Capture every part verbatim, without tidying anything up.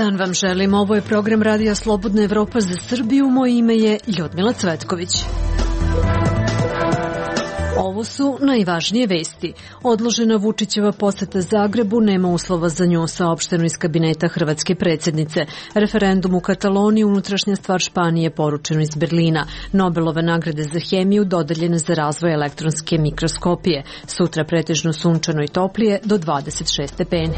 dan vam želim. Ovo je program Radija Slobodna Evropa za Srbiju. Moje ime je Ljudmila Cvetković. Ovo su najvažnije vesti. Odložena Vučićeva poseta Zagrebu, nema uslova za nju, saopšteno iz kabineta hrvatske predsjednice. Referendum u Kataloniji, unutrašnja stvar Španije, poručeno iz Berlina. Nobelove nagrade za hemiju dodeljene za razvoj elektronske mikroskopije. Sutra pretežno sunčano i toplije do dvadeset šest stepeni.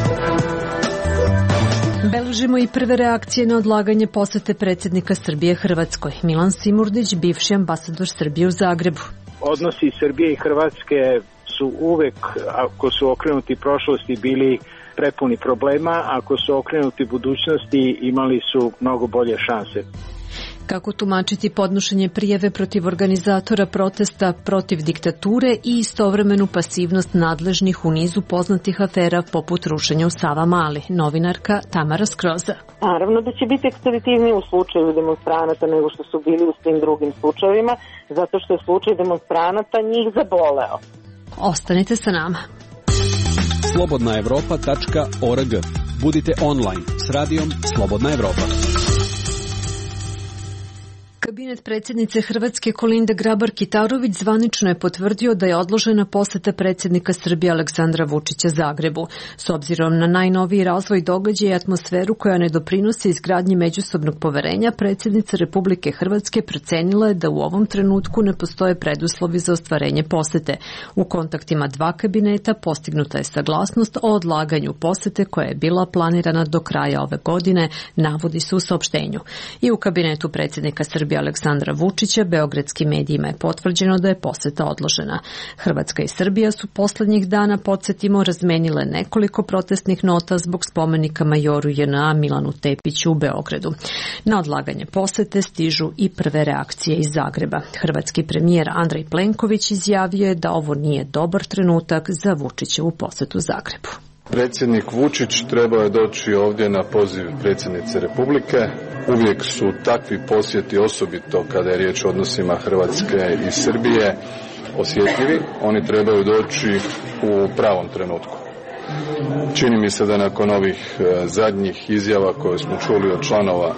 Beležimo i prve reakcije na odlaganje posete predsjednika Srbije Hrvatskoj. Milan Simurdić, bivši ambasador Srbije u Zagrebu. Odnosi Srbije i Hrvatske su uvek, ako su okrenuti prošlosti, bili prepuni problema, ako su okrenuti budućnosti, imali su mnogo bolje šanse. Kako tumačiti podnošenje prijave protiv organizatora protesta protiv diktature i istovremenu pasivnost nadležnih u nizu poznatih afera poput rušenja u Savamali? Novinarka Tamara Skroza. Naravno da će biti ekspeditivniji u slučaju demonstranata nego što su bili u svim drugim slučajevima, zato što je slučaj demonstranata njih zaboleo. Ostanite sa nama. slobodna evropa tačka org. Budite online s radijom Slobodna Evropa. Kabinet predsjednice Hrvatske Kolinde Grabar-Kitarović zvanično je potvrdio da je odložena poseta predsjednika Srbije Aleksandra Vučića Zagrebu. S obzirom na najnoviji razvoj događaja i atmosferu koja ne doprinosi izgradnji međusobnog poverenja, predsjednica Republike Hrvatske procenila je da u ovom trenutku ne postoje preduslovi za ostvarenje posete. U kontaktima dva kabineta postignuta je saglasnost o odlaganju posete koja je bila planirana do kraja ove godine, navodi se u saopštenju. I u kabinetu predsjednika Srbije Aleksandra Vučića beogradskim medijima je potvrđeno da je poseta odložena. Hrvatska i Srbija su poslednjih dana, podsjetimo, razmenile nekoliko protestnih nota zbog spomenika majoru J N A Milanu Tepiću u Beogradu. Na odlaganje posete stižu i prve reakcije iz Zagreba. Hrvatski premijer Andrej Plenković izjavio je da ovo nije dobar trenutak za Vučićevu posetu Zagrebu. Predsjednik Vučić trebao je doći ovdje na poziv predsjednice Republike. Uvijek su takvi posjeti, osobito kada je riječ o odnosima Hrvatske i Srbije, osjetljivi. Oni trebaju doći u pravom trenutku. Čini mi se da nakon ovih zadnjih izjava koje smo čuli od članova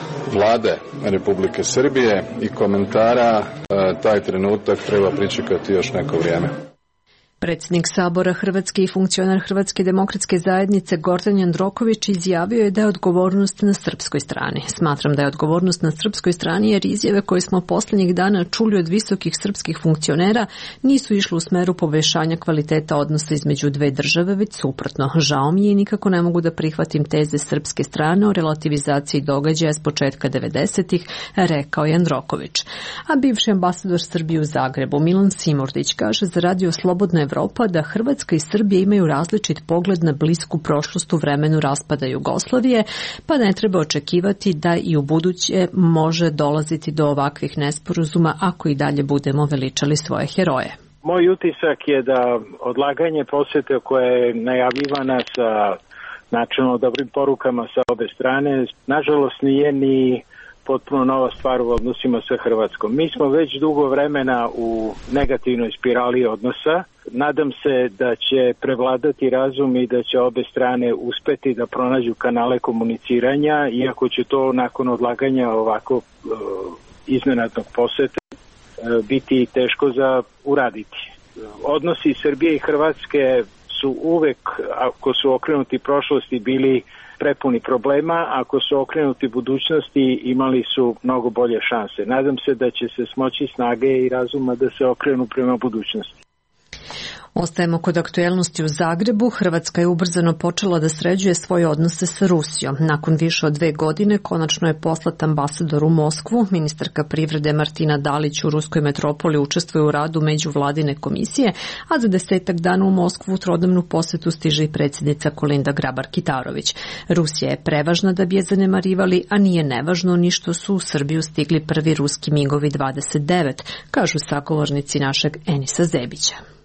Vlade Republike Srbije i komentara, taj trenutak treba pričekati još neko vrijeme. Predsjednik Sabora Hrvatske i funkcionar Hrvatske demokratske zajednice Gordan Jandroković izjavio je da je odgovornost na srpskoj strani. Smatram da je odgovornost na srpskoj strani jer izjave koje smo posljednjih dana čuli od visokih srpskih funkcionera nisu išle u smeru poboljšanja kvaliteta odnosa između dve države, već suprotno. Žao mi je i nikako ne mogu da prihvatim teze srpske strane o relativizaciji događaja s početka devedesetih, rekao Jandroković. A bivši ambasador Srbije u Zagrebu Milan Simurdić kaže za Radio Slobodna Evropa da Hrvatska i Srbija imaju različit pogled na blisku prošlost u vremenu raspada Jugoslavije, pa ne treba očekivati da i u buduće može dolaziti do ovakvih nesporazuma ako i dalje budemo veličali svoje heroje. Moj utisak je da odlaganje posete koja je najavljivana sa načelno dobrim porukama sa obe strane, nažalost nije ni potpuno nova stvar u odnosima sa Hrvatskom. Mi smo već dugo vremena u negativnoj spirali odnosa. Nadam se da će prevladati razum i da će obe strane uspeti da pronađu kanale komuniciranja, iako će to nakon odlaganja ovako uh, iznenadnog poseta uh, biti teško za uraditi. Odnosi Srbije i Hrvatske su uvek, ako su okrenuti prošlosti, bili prepuni problema, ako su okrenuti budućnosti, imali su mnogo bolje šanse. Nadam se da će se smoći snage i razuma da se okrenu prema budućnosti. Ostajemo kod aktuelnosti u Zagrebu. Hrvatska je ubrzano počela da sređuje svoje odnose sa Rusijom. Nakon više od dve godine konačno je poslat ambasador u Moskvu. Ministarka privrede Martina Dalić u ruskoj metropoli učestvuje u radu međuvladine komisije, a za desetak dana u Moskvu u trodnevnu posetu stiže i predsjednica Kolinda Grabar-Kitarović. Rusija je prevažna da bi je zanemarivali, a nije nevažno ni što su u Srbiju stigli prvi ruski migovi dvadeset devet, kažu sagovornici našeg Enisa Zebića.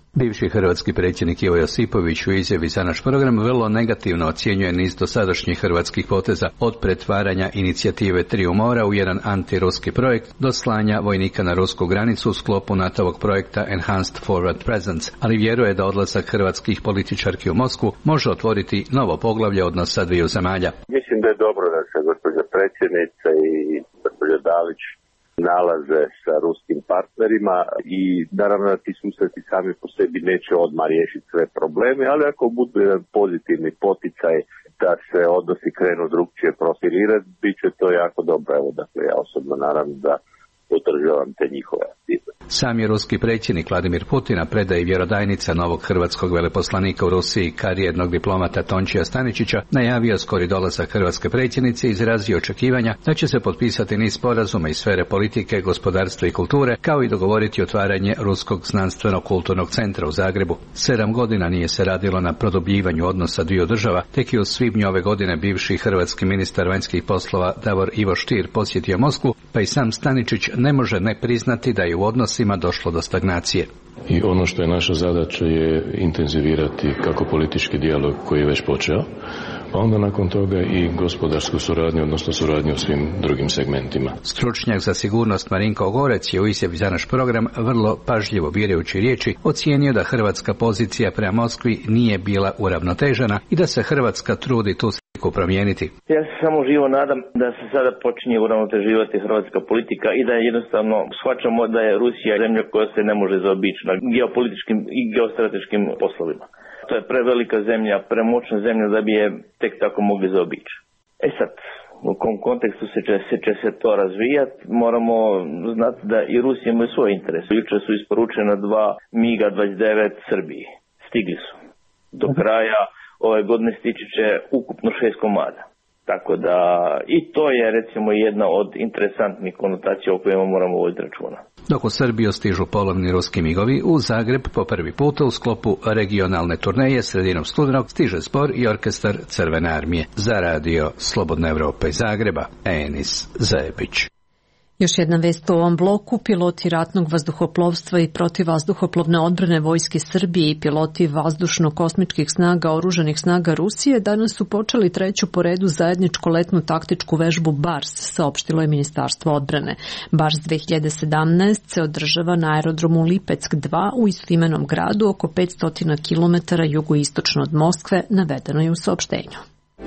Bivši hrvatski predsjednik Ivo Josipović u izjavi za naš program vrlo negativno ocjenjuje niz dosadašnjih hrvatskih poteza, od pretvaranja inicijative Triju mora u jedan antiruski projekt do slanja vojnika na rusku granicu u sklopu natovog projekta Enhanced Forward Presence, ali vjeruje da odlazak hrvatskih političarki u Moskvu može otvoriti novo poglavlje odnosa dviju zemalja. Mislim da je dobro da se gospođa predsjednica i gospođa Dalić nalaze sa ruskim partnerima i naravno da ti susreti sami po sebi neće odmah riješiti sve probleme, ali ako budu jedan pozitivni poticaj da se odnosi krenu drugčije profilirati, bit će to jako dobro. Evo, dakle, ja osobno naravno da podržavam te njihove aktivnosti. Sam je ruski predsjednik Vladimir Putin, a predaje vjerodajnica novog hrvatskog veleposlanika u Rusiji, karijernog diplomata Tončija Staničića, najavio skori dolazak hrvatske predsjednice i izrazio očekivanja da će se potpisati niz sporazuma iz sfere politike, gospodarstva i kulture, kao i dogovoriti otvaranje Ruskog znanstveno-kulturnog centra u Zagrebu. Sedam godina nije se radilo na produbljivanju odnosa dviju država, tek je u svibnju ove godine bivši hrvatski ministar vanjskih poslova Davor Ivo Stier posjetio Moskvu, pa i sam Staničić ne može ne priznati da je u odnosima došlo do stagnacije. I ono što je naša zadaća je intenzivirati kako politički dijalog koji je već počeo, pa onda nakon toga i gospodarsku suradnju, odnosno suradnju u svim drugim segmentima. Stručnjak za sigurnost Marinko Ogorec je u izjavi za naš program vrlo pažljivo birajući riječi ocijenio da hrvatska pozicija prema Moskvi nije bila uravnotežena i da se Hrvatska trudi tu sliku promijeniti. Ja se samo živo nadam da se sada počinje uravnoteživati hrvatska politika i da je jednostavno shvaćamo da je Rusija zemlja koja se ne može zaobići na geopolitičkim i geostrateškim poslovima. To je prevelika zemlja, premoćna zemlja da bi je tek tako mogli zaobići. E sad, u kom kontekstu se će, se će se to razvijati, moramo znati da i Rusija imaju svoj interes. Jučer su isporučena dva miga dvadeset devet Srbiji. Stigli su. Do kraja ove godine stići će ukupno šest komada. Tako da i to je recimo jedna od interesantnih konotacija o kojima moramo voditi računa. Dok u Srbiju stižu polovni ruski migovi, u Zagreb po prvi puta u sklopu regionalne turneje sredinom studenog stiže zbor i orkestar Crvene armije. Za radio Slobodna Evropa iz Zagreba, Enis Zajebić. Još jedna vest u ovom bloku, piloti ratnog vazduhoplovstva i protivvazduhoplovne odbrane Vojske Srbije i piloti vazdušno-kosmičkih snaga Oružanih snaga Rusije danas su počeli treću po redu zajedničku letnu taktičku vežbu BARS, saopštilo je Ministarstvo odbrane. BARS dve hiljade sedamnaest se održava na aerodromu Lipeck dva u istoimenom gradu oko petsto kilometara jugoistočno od Moskve, navedeno je u saopštenju.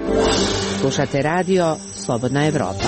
Slušate radio Slobodna Evropa.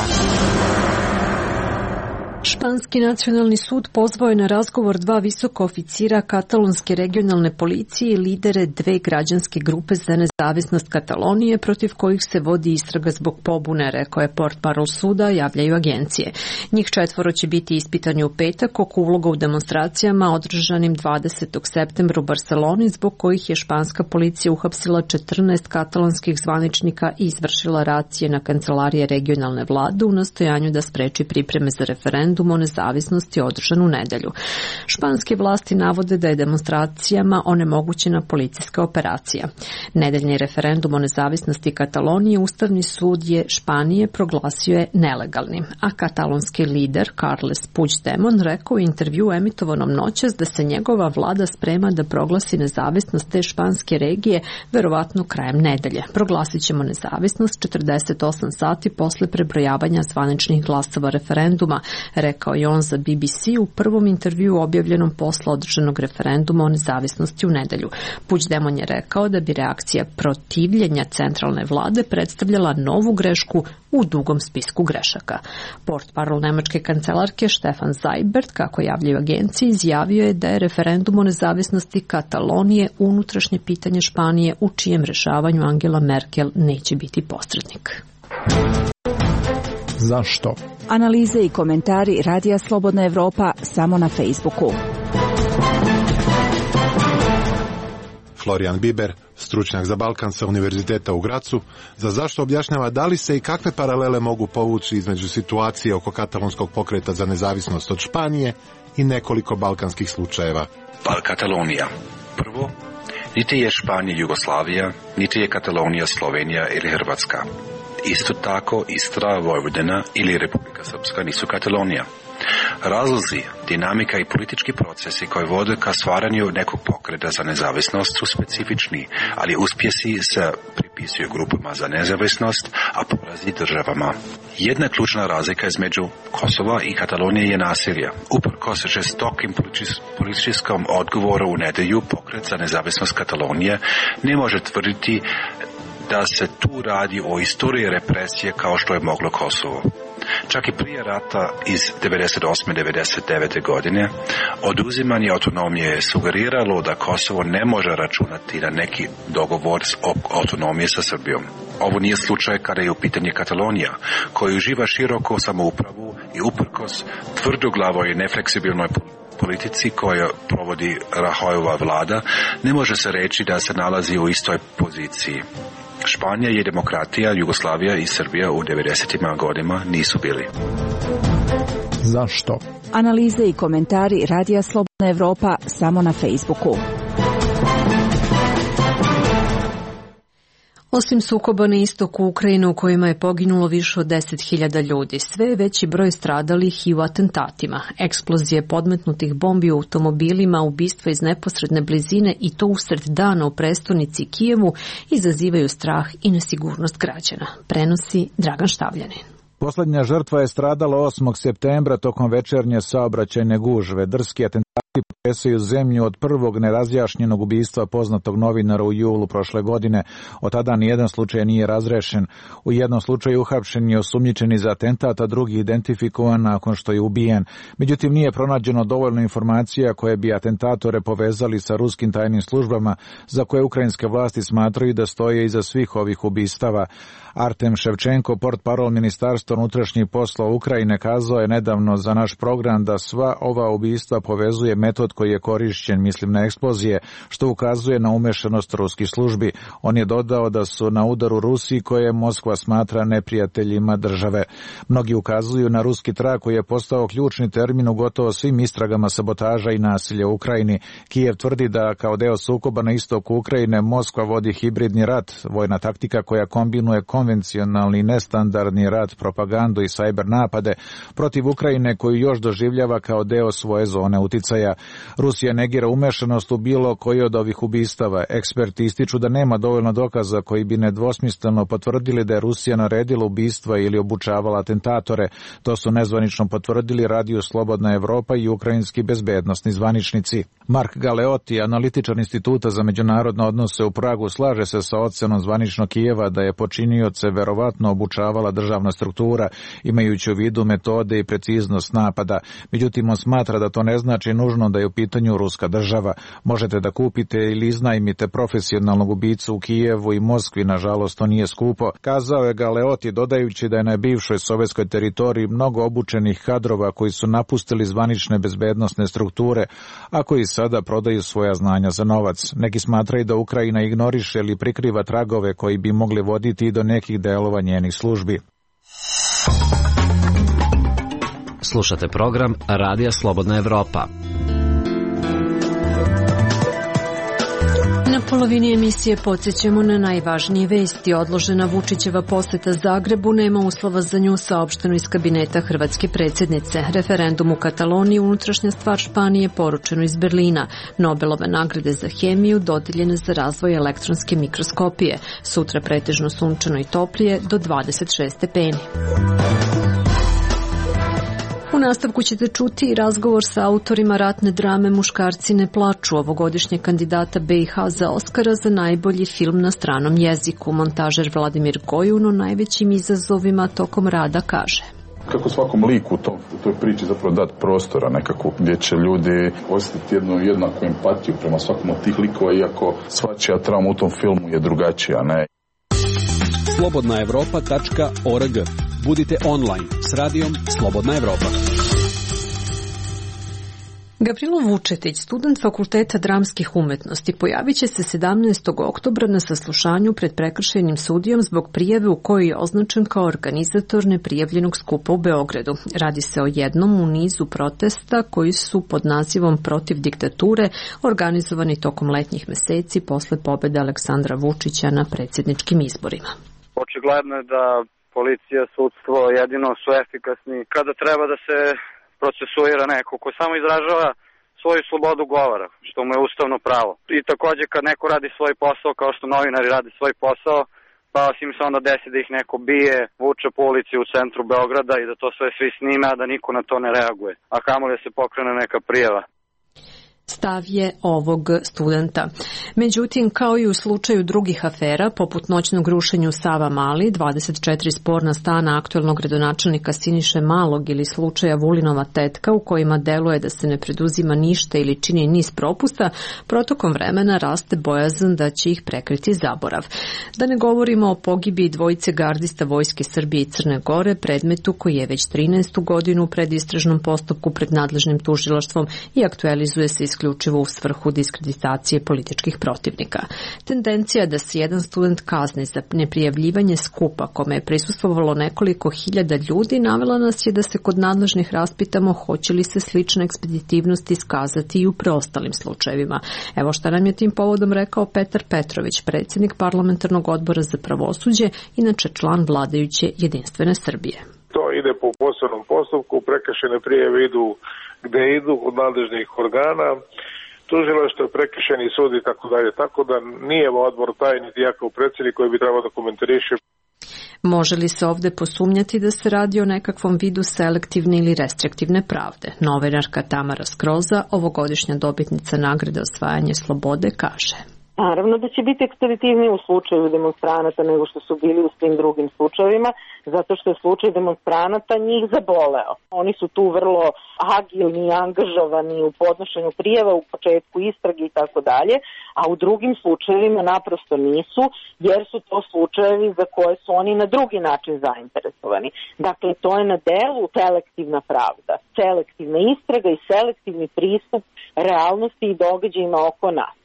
Španski nacionalni sud pozvao je na razgovor dva visoka oficira katalonske regionalne policije i lidere dve građanske grupe za nezavisnost Katalonije protiv kojih se vodi istraga zbog pobune, rekao je portparol suda, javljaju agencije. Njih četvoro će biti ispitani u petak oko uloga u demonstracijama održanim dvadesetog septembra u Barceloni, zbog kojih je španska policija uhapsila četrnaest katalonskih zvaničnika i izvršila racije na kancelarije regionalne vlade u nastojanju da spreči pripreme za referendum o nezavisnosti održan u nedelju. Španske vlasti navode da je demonstracijama onemogućena policijska operacija. Nedeljni referendum o nezavisnosti Katalonije Ustavni sud je Španije proglasio je nelegalnim, a katalonski lider Carles Puigdemont rekao u intervju emitovanom noćas da se njegova vlada sprema da proglasi nezavisnost te španske regije verovatno krajem nedelje. Proglasit ćemo nezavisnost četrdeset osam sati posle prebrojavanja zvaničnih glasova referenduma, rekao je on za B B C u prvom intervjuu objavljenom posle održanog referenduma o nezavisnosti u nedelju. Puigdemont je rekao da bi reakcija protivljenja centralne vlade predstavljala novu grešku u dugom spisku grešaka. Portparol nemačke kancelarke Stefan Seibert, kako javljaju agencije, izjavio je da je referendum o nezavisnosti Katalonije unutrašnje pitanje Španije u čijem rešavanju Angela Merkel neće biti posrednik. Zašto? Analize i komentari Radija Slobodna Evropa samo na Facebooku. Florian Biber, stručnjak za Balkan sa Univerziteta u Gracu, za zašto objašnjava da li se i kakve paralele mogu povući između situacije oko katalonskog pokreta za nezavisnost od Španije i nekoliko balkanskih slučajeva. Pa Katalonija. Prvo, niti je Španija Jugoslavija, niti je Katalonija Slovenija ili Hrvatska. Isto tako Istra, Vojvodina ili Republika Srpska nisu Katalonija. Razlozi, dinamika i politički procesi koji vode ka stvaranju nekog pokreta za nezavisnost su specifični, ali uspjesi se pripisuju grupama za nezavisnost, a porazi državama. Jedna ključna razlika između Kosova i Katalonije je nasilje. Uprkos žestokim političkom odgovoru u nedjelju, pokret za nezavisnost Katalonije ne može tvrditi da se tu radi o istoriji represije kao što je moglo Kosovo. Čak i prije rata iz devedeset osme devedeset devete godine oduzimanje autonomije je sugeriralo da Kosovo ne može računati na neki dogovor o autonomiji sa Srbijom. Ovo nije slučaj kada je u pitanju Katalonija, koji uživa široko samoupravu i uprkos tvrdoglavoj i nefleksibilnoj politici koju provodi Rahojova vlada, ne može se reći da se nalazi u istoj poziciji. Španija je demokratija, Jugoslavija i Srbija u devedesetim godinama nisu bili. Zašto? Analize i komentari Radija Slobodna Evropa samo na Facebooku. Osim sukoba na istoku Ukrajine u kojima je poginulo više od deset hiljada ljudi, sve je veći broj stradalih i u atentatima. Eksplozije podmetnutih bombi u automobilima, ubistva iz neposredne blizine i to usred dana u prestonici Kijevu izazivaju strah i nesigurnost građana. Prenosi Dragan Štavljanin. Poslednja žrtva je stradala osmog septembra tokom večernje saobraćajne gužve. Drski atentati potresaju zemlju od prvog nerazjašnjenog ubistva poznatog novinara u julu prošle godine. Od tada nijedan slučaj nije razrešen. U jednom slučaju uhapšen je osumnjičeni za atentat, a drugi identifikovan nakon što je ubijen. Međutim, nije pronađeno dovoljno informacija koje bi atentatore povezali sa ruskim tajnim službama, za koje ukrajinske vlasti smatraju da stoje iza svih ovih ubistava. Artem Ševčenko, portparol Ministarstva unutrašnjih poslova Ukrajine, kazao je nedavno za naš program da sva ova ubistva povezuje metod koji je korišćen, mislim na eksplozije, što ukazuje na umešanost ruskih službi. On je dodao da su na udaru Rusiji koje Moskva smatra neprijateljima države. Mnogi ukazuju na ruski trag koji je postao ključni termin u gotovo svim istragama sabotaža i nasilja u Ukrajini. Kijev tvrdi da kao deo sukoba na istoku Ukrajine Moskva vodi hibridni rat, vojna taktika koja kombinuje konvencionalni nestandardni rat, propagandu i sajber napade protiv Ukrajine koju još doživljava kao deo svoje zone uticaja. Rusija negira umešanost u bilo koji od ovih ubistava. Eksperti ističu da nema dovoljno dokaza koji bi nedvosmisleno potvrdili da je Rusija naredila ubistva ili obučavala atentatore. To su nezvanično potvrdili Radio Slobodna Evropa i ukrajinski bezbednosni zvaničnici. Mark Galeotti, analitičar Instituta za međunarodne odnose u Pragu, slaže se sa ocenom zvaničnog Kijeva da je počinioce verovatno obučavala državna struktura, imajući u vidu metode i preciznost napada. Međutim, on smatra da to ne znači nužno da je u pitanju ruska država. Možete da kupite ili iznajmite profesionalnog ubicu u Kijevu i Moskvi, nažalost to nije skupo, kazao je Galeotti, dodajući da je na bivšoj sovjetskoj teritoriji mnogo obučenih kadrova koji su napustili zvanične bezbednosne strukture, a koji sada prodaju svoja znanja za novac. Neki smatraju da Ukrajina ignoriše ili prikriva tragove koji bi mogli voditi i do nekih delova njenih službi. Slušate program Radija Slobodna Evropa. Na polovini emisije podsjećamo na najvažnije vesti. Odložena Vučićeva poseta Zagrebu, nema uslova za nju, saopšteno iz kabineta hrvatske predsjednice. Referendum u Kataloniji, unutrašnja stvar Španije, poručeno iz Berlina. Nobelove nagrade za hemiju dodeljene za razvoj elektronske mikroskopije. Sutra pretežno sunčano i toplije do dvadeset šest stepeni. U nastavku ćete čuti razgovor sa autorima ratne drame Muškarci ne plaču, ovogodišnjeg kandidata B i H za Oskara za najbolji film na stranom jeziku. Montažer Vladimir Gojun o najvećim izazovima tokom rada kaže: kako svakom liku u, to, u toj priči zapravo dati prostora nekako gdje će ljudi osjetiti jednu jednaku empatiju prema svakom od tih likova, iako svačija trauma u tom filmu je drugačija, ne? slobodna evropa tačka org. Budite online s radijom Slobodna Evropa. Gavrilo Vučetić, student Fakulteta dramskih umetnosti, pojavit će se sedamnaestog oktobra na saslušanju pred prekršajnim sudijom zbog prijave u kojoj je označen kao organizator neprijavljenog skupa u Beogradu. Radi se o jednom u nizu protesta koji su pod nazivom Protiv diktature organizovani tokom letnjih meseci posle pobede Aleksandra Vučića na predsjedničkim izborima. Očigledno je da policija, sudstvo jedino su efikasni kada treba da se procesuira neko ko samo izražava svoju slobodu govora, što mu je ustavno pravo. I takođe kad neko radi svoj posao kao što novinari rade svoj posao, pa im se onda desi da ih neko bije, vuče po ulici u centru Beograda i da to sve svi snime, a da niko na to ne reaguje. A kamoli da se pokrene neka prijava. Stav je ovog studenta. Međutim, kao i u slučaju drugih afera, poput noćnog rušenja u Sava Mali, dvadeset četiri sporna stana aktuelnog gradonačelnika Siniše Malog ili slučaja Vulinova tetka u kojima deluje da se ne preduzima ništa ili čini niz propusta, protokom vremena raste bojazan da će ih prekriti zaborav. Da ne govorimo o pogibiji dvojice gardista Vojske Srbije i Crne Gore, predmetu koji je već trinaestu godinu u predistražnom postupku pred nadležnim tužilaštvom i aktualizuje se isključivo u svrhu diskreditacije političkih protivnika. Tendencija da se jedan student kazni za neprijavljivanje skupa kome je prisustvovalo nekoliko hiljada ljudi navela nas je da se kod nadležnih raspitamo hoće li se slična ekspeditivnost iskazati i u preostalim slučajevima. Evo šta nam je tim povodom rekao Petar Petrović, predsjednik parlamentarnog odbora za pravosuđe, inače član vladajuće Jedinstvene Srbije. To ide po posebnom postupku, prekršajne prijave idu gde idu od nadležnih organa, tužilaštvo, prekršajni sud i tako dalje. Tako da nije odbor taj niti ja kao predsjednik koji bi trebao da komentariše. Može li se ovde posumnjati da se radi o nekakvom vidu selektivne ili restriktivne pravde? Novinarka Tamara Skroza, ovogodišnja dobitnica nagrade osvajanje slobode, kaže. Naravno da će biti ekspeditivniji u slučaju demonstranata nego što su bili u svim drugim slučajevima, zato što je slučaj demonstranata njih zaboleo. Oni su tu vrlo agilni i angažovani u podnošenju prijava, u početku istrage i tako dalje, a u drugim slučajevima naprosto nisu, jer su to slučajevi za koje su oni na drugi način zainteresovani. Dakle, to je na delu selektivna pravda, selektivna istraga i selektivni pristup realnosti i događajima oko nas.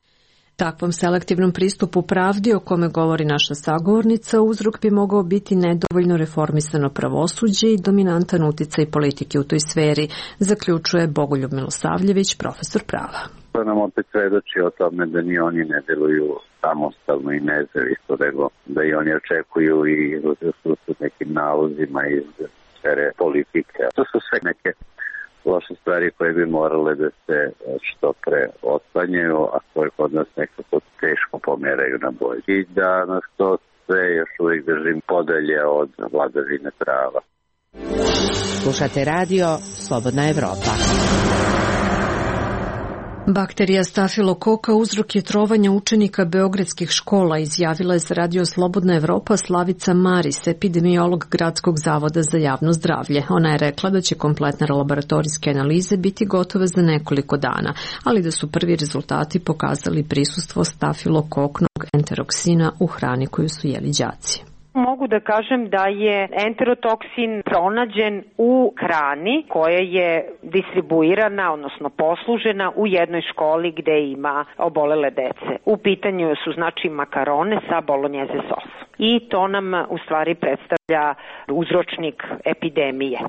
Takvom selektivnom pristupu pravdi o kome govori naša sagovornica uzrok bi mogao biti nedovoljno reformisano pravosuđe i dominantan uticaj politike u toj sferi, zaključuje Bogoljub Milosavljević, profesor prava. To nam opet svedoči o tome da ni oni ne deluju samostalno i nezavisno, nego da i oni očekuju i su s nekim nalozima iz sfere politike. To su sve neke loše stvari koje bi morale da se što pre otklanjaju, a koje kod nas nekako teško pomeraju na bolje. I da nas to sve još uvijek držim podalje od vladavine prava. Slušate radio Slobodna Evropa. Bakterija stafilokoka uzrok je trovanja učenika beogradskih škola, izjavila je za radio Slobodna Evropa Slavica Maris, epidemiolog Gradskog zavoda za javno zdravlje. Ona je rekla da će kompletne laboratorijske analize biti gotove za nekoliko dana, ali da su prvi rezultati pokazali prisustvo stafilokoknog enteroksina u hrani koju su jeli đaci. Mogu da kažem da je enterotoksin pronađen u hrani koja je distribuirana, odnosno poslužena u jednoj školi gde ima obolele dece. U pitanju su znači makarone sa bolonjeze sosom. I to nam u stvari predstavlja uzročnik epidemije.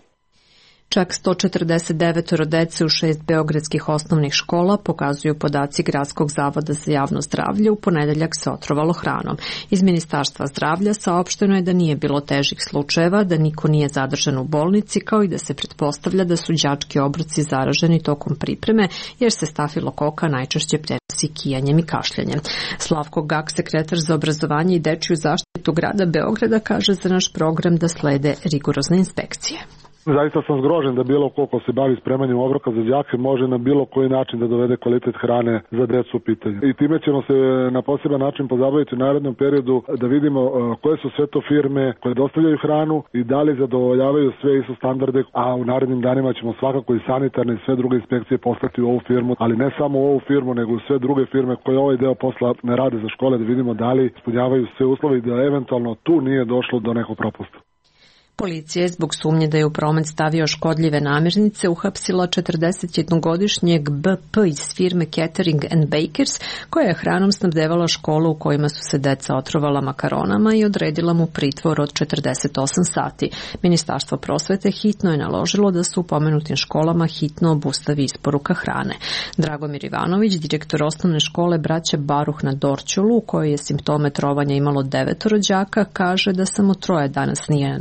Čak sto četrdeset devet dece u šest beogradskih osnovnih škola, pokazuju podaci Gradskog zavoda za javno zdravlje, u ponedeljak se otrovalo hranom. Iz Ministarstva zdravlja saopšteno je da nije bilo težih slučajeva, da niko nije zadržan u bolnici, kao i da se pretpostavlja da su đački obroci zaraženi tokom pripreme, jer se stafilokoka najčešće prenosi kijanjem i kašljanjem. Slavko Gak, sekretar za obrazovanje i dečiju zaštitu grada Beograda, kaže za naš program da slede rigorozne inspekcije. Zaista sam zgrožen da bilo ko ko se bavi spremanjem obroka za đake može na bilo koji način da dovede kvalitet hrane za decu u pitanju. I time ćemo se na poseban način pozabaviti u narednom periodu da vidimo koje su sve to firme koje dostavljaju hranu i da li zadovoljavaju sve isto standarde, a u narednim danima ćemo svakako i sanitarne i sve druge inspekcije poslati u ovu firmu, ali ne samo u ovu firmu, nego u sve druge firme koje ovaj deo posla ne rade za škole, da vidimo da li ispunjavaju sve uslove i da eventualno tu nije došlo do nekog propusta. Policija je zbog sumnje da je u promet stavio škodljive namirnice uhapsila četrdesetjednogodišnjeg B P iz firme Catering and Bakers, koja je hranom snabdevala školu u kojima su se deca otrovala makaronama i odredila mu pritvor od četrdeset osam sati. Ministarstvo prosvete hitno je naložilo da se u pomenutim školama hitno obustavi isporuka hrane. Dragomir Ivanović, direktor osnovne škole Braća Baruh na Dorćolu, u kojoj je simptome trovanja imalo devetoro đaka, kaže da samo troje danas nije na nastavi,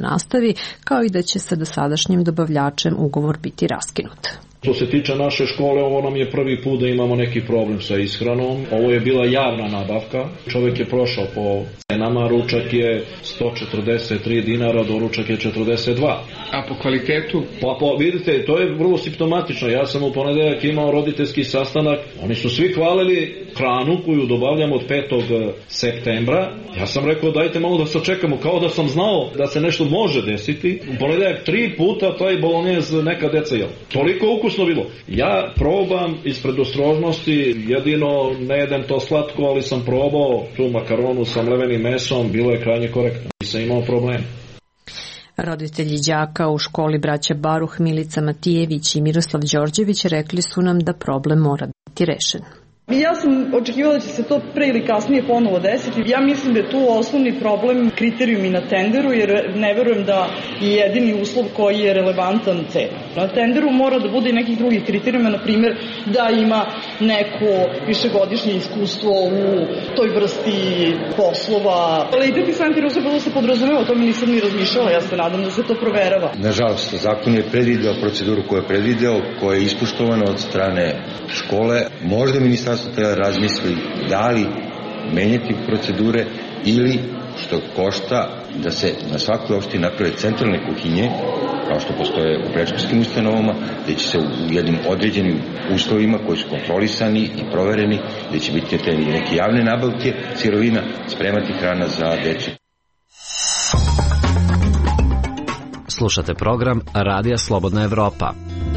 stvari, kao i da će sa dosadašnjim dobavljačem ugovor biti raskinut. Što se tiče naše škole, ovo nam je prvi put da imamo neki problem sa ishranom. Ovo je bila javna nabavka. Čovjek je prošao po cenama, ručak je sto četrdeset tri dinara, doručak je četrdeset dva. A po kvalitetu? Pa, pa vidite, to je vrlo simptomatično. Ja sam u ponedeljak imao roditeljski sastanak. Oni su svi hvalili hranu koju dobavljamo od petog septembra. Ja sam rekao dajte malo da sačekamo, kao da sam znao da se nešto može desiti. U ponedeljak tri puta taj bolonjez neka deca jel. Toliko ukusno bilo. Ja probam iz predostrožnosti, jedino ne jedem to slatko, ali sam probao tu makaronu sa mlevenim mesom, bilo je krajnje korektno. Nisam imao problem. Roditelji đaka u školi braća Baruh, Milica Matijević i Miroslav Đorđević rekli su nam da problem mora biti rešen. Ja sam očekivala da će se to pre ili kasnije ponovo desiti. Ja mislim da je tu osnovni problem kriterijumi na tenderu, jer ne verujem da je jedini uslov koji je relevantan cena. Na tenderu mora da bude i nekih drugih kriterijuma, na primjer da ima neko višegodišnje iskustvo u toj vrsti poslova. Kvalitet i sanitari osoba se podrazumeva, o tome nisam ni razmišljala, ja se nadam da se to proverava. Nažalost, zakon je predvideo proceduru koju je predvideo, koja je ispoštovana od strane škole. Možda ministarstvo treba razmisli da li menjati procedure ili što košta da se na svakoj opštini naprave centralne kuhinje, kao što postoje u predškolskim ustanovama, gde će se u jednim određenim uslovima koji su kontrolisani i provereni, gde će biti te neke javne nabavke sirovina, spremati hrana za decu. Slušate program Radija Slobodna Evropa.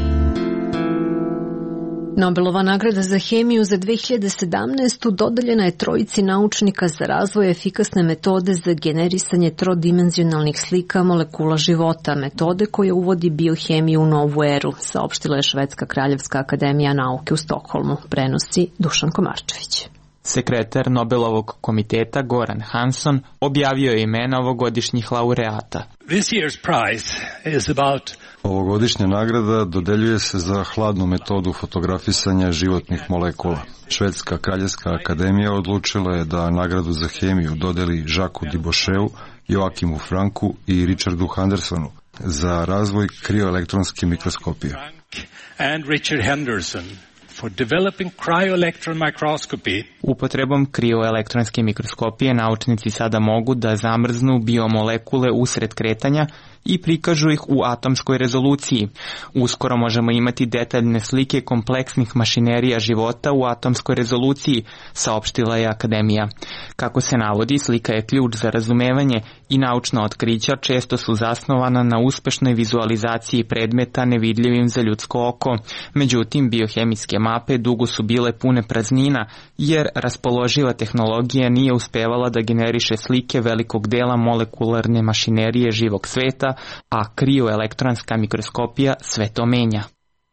Nobelova nagrada za hemiju za dve hiljade sedamnaestu dodeljena je trojici naučnika za razvoj efikasne metode za generisanje trodimenzionalnih slika molekula života, metode koja uvodi biohemiju u novu eru, saopštila je Švedska kraljevska akademija nauke u Stokholmu, prenosi Dušan Komarčević. Sekretar Nobelovog komiteta Goran Hansson objavio je imena ovogodišnjih laureata. This year's prize is about Ovogodišnja nagrada dodeljuje se za hladnu metodu fotografisanja životnih molekula. Švedska kraljevska akademija odlučila je da nagradu za hemiju dodeli Jacques Dibaucheu, Joakimu Franku i Richardu Hendersonu za razvoj krioelektronske mikroskopije. And Richard Henderson for developing cryo-electron microscopy. Upotrebom krioelektronske mikroskopije naučnici sada mogu da zamrznu biomolekule usred kretanja i prikažu ih u atomskoj rezoluciji. Uskoro možemo imati detaljne slike kompleksnih mašinerija života u atomskoj rezoluciji, saopštila je akademija. Kako se navodi, slika je ključ za razumevanje i naučna otkrića često su zasnovana na uspešnoj vizualizaciji predmeta nevidljivim za ljudsko oko. Međutim, biohemijske mape dugo su bile pune praznina, jer raspoloživa tehnologija nije uspevala da generiše slike velikog dela molekularne mašinerije živog sveta, a krioelektronska mikroskopija sve to menja.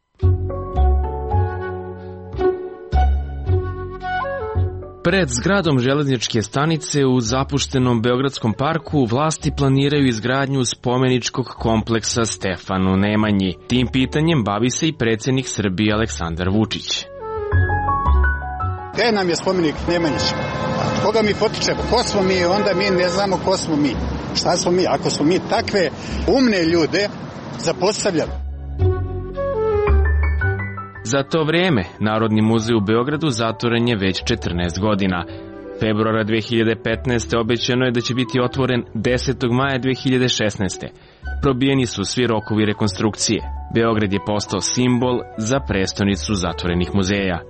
Pred zgradom železničke stanice u zapuštenom Beogradskom parku vlasti planiraju izgradnju spomeničkog kompleksa Stefanu Nemanji. Tim pitanjem bavi se i predsjednik Srbije Aleksandar Vučić. Gde nam je spomenik Nemanjić? Koga mi potičemo? Ko smo mi? Onda mi ne znamo ko smo mi. Šta smo mi? Ako smo mi takve umne ljude zapostavljali. Za to vrijeme Narodni muzej u Beogradu zatvoren je već četrnaest godina. Februara dve hiljade petnaeste. obećano je da će biti otvoren desetog maja dve hiljade šesnaeste. Probijeni su svi rokovi rekonstrukcije. Beograd je postao simbol za prestonicu zatvorenih muzeja.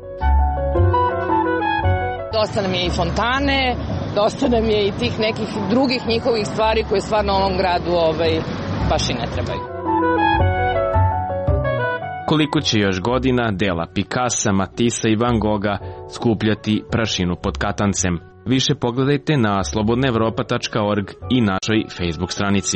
Dosta nam je i fontane, dosta nam je i tih nekih drugih njihovih stvari koje stvarno ovom gradu ovaj, baš i ne trebaju. Koliko će još godina dela Picassa, Matissa i Van Gogha skupljati prašinu pod katancem? Više pogledajte na slobodna evropa tačka org i našoj Facebook stranici.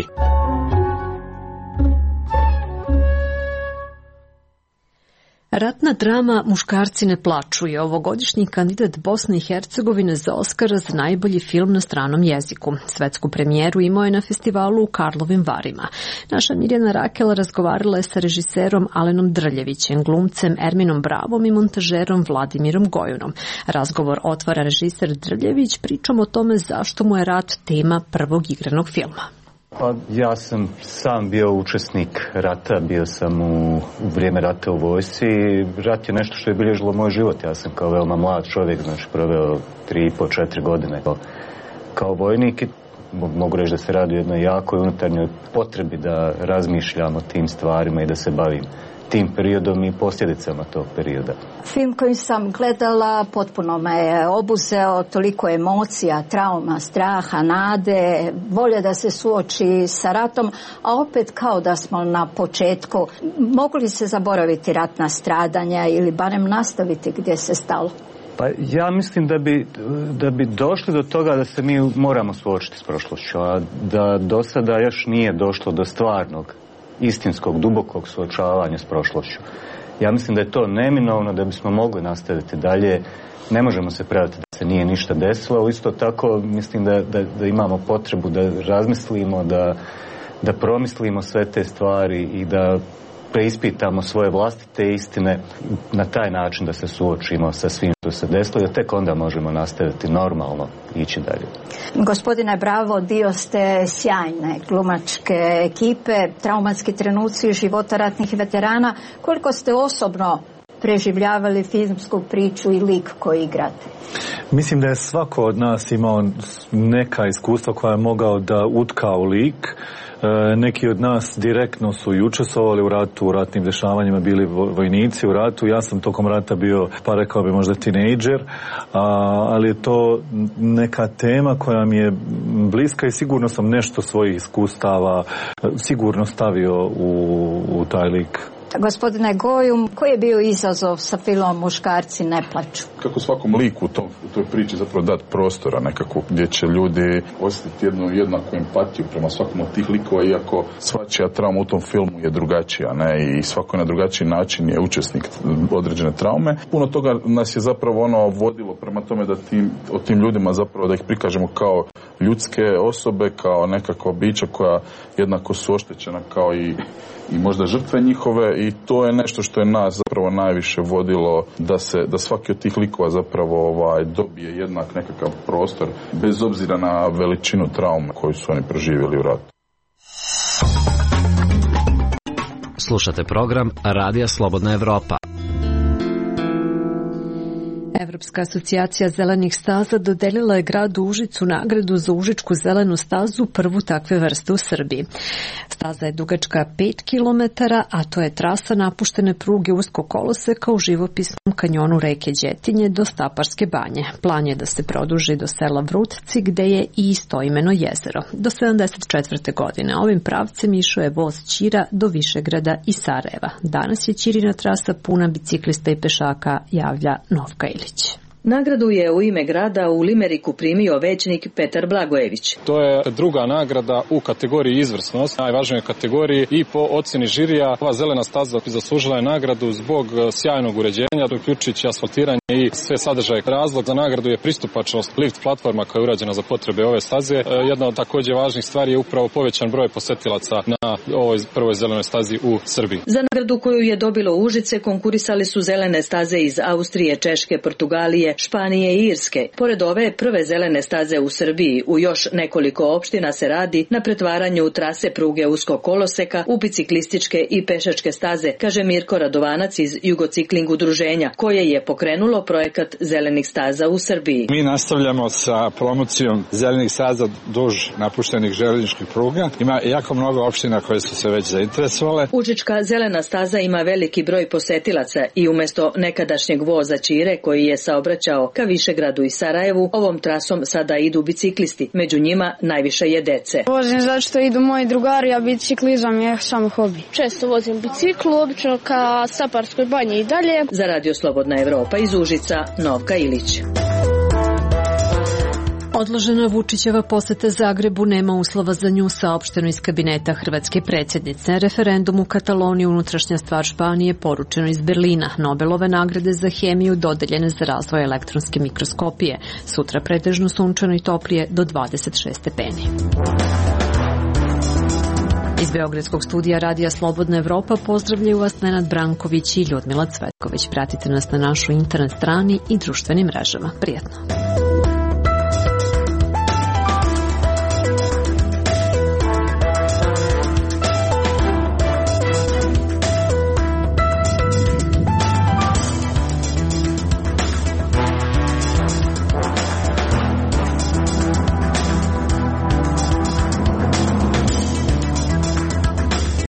Ratna drama Muškarci ne plaču je ovogodišnji kandidat Bosne i Hercegovine za Oskara za najbolji film na stranom jeziku. Svetsku premijeru imao je na festivalu u Karlovim Varima. Naša Mirjana Rakela razgovarala je sa režiserom Alenom Drljevićem, glumcem Erminom Bravom i montažerom Vladimirom Gojunom. Razgovor otvara režiser Drljević pričom o tome zašto mu je rat tema prvog igranog filma. Pa ja sam sam bio učesnik rata, bio sam u, u vrijeme rata u vojsci i rat je nešto što je bilježilo moj život. Ja sam kao veoma mlad čovjek, znači proveo tri i po, četiri godine kao vojnik i mogu reći da se radi o jednoj jakoj unutarnjoj potrebi da razmišljam o tim stvarima i da se bavim tim periodom i posljedicama tog perioda. Film koji sam gledala potpuno me je obuzeo, toliko emocija, trauma, straha, nade, volje da se suoči sa ratom, a opet kao da smo na početku. Mogu li se zaboraviti ratna stradanja ili barem nastaviti gdje se stalo? Pa ja mislim da bi, da bi došli do toga da se mi moramo suočiti s prošlošću, a da do sada još nije došlo do stvarnog, istinskog, dubokog suočavanja s prošlošću. Ja mislim da je to neminovno da bismo mogli nastaviti dalje. Ne možemo se predati da se nije ništa desilo. Isto tako mislim da, da, da imamo potrebu da razmislimo, da, da promislimo sve te stvari i da preispitamo svoje vlastite istine na taj način da se suočimo sa svim što se desilo i da tek onda možemo nastaviti normalno ići dalje. Gospodine Bravo, dio ste sjajne glumačke ekipe, traumatski trenuci života ratnih veterana. Koliko ste osobno preživljavali filmsku priču i lik koji igrate? Mislim da je svako od nas imao neka iskustva koja je mogao da utka u lik. Neki od nas direktno su i učestvovali u ratu, u ratnim dešavanjima, bili vojnici u ratu. Ja sam tokom rata bio, pa rekao bi možda tinejdžer, ali je to neka tema koja mi je bliska i sigurno sam nešto svojih iskustava sigurno stavio u, u taj lik. Gospodine Goju, koji je bio izazov sa filmom Muškarci ne plaču? Kako svakom liku u, tom, u toj priči zapravo dati prostora nekako gdje će ljudi osjetiti jednu jednaku empatiju prema svakom od tih likova, iako svačija trauma u tom filmu je drugačija, ne, i svako na drugačiji način je učesnik određene traume. Puno toga nas je zapravo ono vodilo prema tome da tim, o tim ljudima zapravo da ih prikažemo kao ljudske osobe, kao nekakva bića koja jednako su oštećena kao i i možda žrtve njihove, i to je nešto što je nas zapravo najviše vodilo da se da svaki od tih likova zapravo ovaj dobije jednak nekakav prostor bez obzira na veličinu traume koju su oni proživjeli u ratu. Slušate program Radija Slobodna Evropa. Evropska asocijacija zelenih staza dodelila je gradu Užicu nagradu za Užičku zelenu stazu, prvu takve vrste u Srbiji. Staza je dugačka pet kilometara, a to je trasa napuštene pruge uskog koloseka u živopisnom kanjonu reke Đetinje do Staparske banje. Plan je da se produži do sela Vrutci, gde je i istoimeno jezero. Do sedamdeset četvrte godine ovim pravcem išao je voz Ćira do Višegrada i Sarajeva. Danas je Ćirina trasa puna biciklista i pešaka, javlja Novka Ilić. Nagradu je u ime grada u Limeriku primio većnik Petar Blagojević. To je druga nagrada u kategoriji izvrsnost, najvažnijoj kategoriji, i po ocjeni žirija ova zelena staza zaslužila je nagradu zbog sjajnog uređenja, uključujući asfaltiranje i sve sadržaje. Razlog za nagradu je pristupačnost lift platforma koja je urađena za potrebe ove staze. Jedna od također važnih stvari je upravo povećan broj posetilaca na ovoj prvoj zelenoj stazi u Srbiji. Za nagradu koju je dobilo Užice konkurisali su zelene staze iz Austrije, Češke, Portugalije, Španije i Irske. Pored ove prve zelene staze u Srbiji, u još nekoliko opština se radi na pretvaranju trase pruge uskog koloseka u biciklističke i pešačke staze, kaže Mirko Radovanac iz Jugocikling udruženja, koje je pokrenulo projekat zelenih staza u Srbiji. Mi nastavljamo sa promocijom zelenih staza duž napuštenih železničkih pruga. Ima jako mnogo opština koje su se već zainteresovale. Užička zelena staza ima veliki broj posetilaca i umjesto nekadašnjeg voza Ćire koji je saobraćao ka Višegradu i Sarajevu, ovom trasom sada idu biciklisti. Među njima najviše je dece. Vozim zato što idu moji drugari, a biciklizam je samo hobi. Često vozim biciklu, obično ka Staparskoj banji i dalje. Za Radio Slobodna Evropa iz Užica, Novka Ilić. Odložena Vučićeva poseta Zagrebu nema uslova za nju, saopšteno iz kabineta hrvatske predsjednice. Referendum u Kataloniji, unutrašnja stvar Španije, poručeno iz Berlina. Nobelove nagrade za hemiju dodeljene za razvoj elektronske mikroskopije. Sutra pretežno sunčano i toplije do dvadeset šest stepeni. Iz Beogradskog studija Radija Slobodna Evropa pozdravljaju vas Nenad Branković i Ljudmila Cvetković. Pratite nas na našoj internet strani i društvenim mrežama. Prijetno!